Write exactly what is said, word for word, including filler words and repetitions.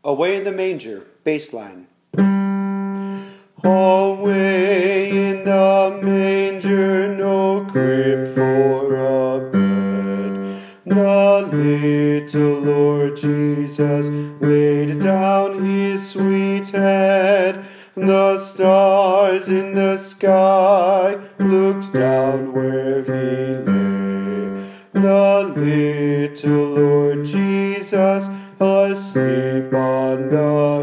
Away in the Manger, bass line. Away in the manger, no crib for a bed. The little Lord Jesus laid down his sweet head. The stars in the sky looked down where he lay. The little Lord Jesus asleep on the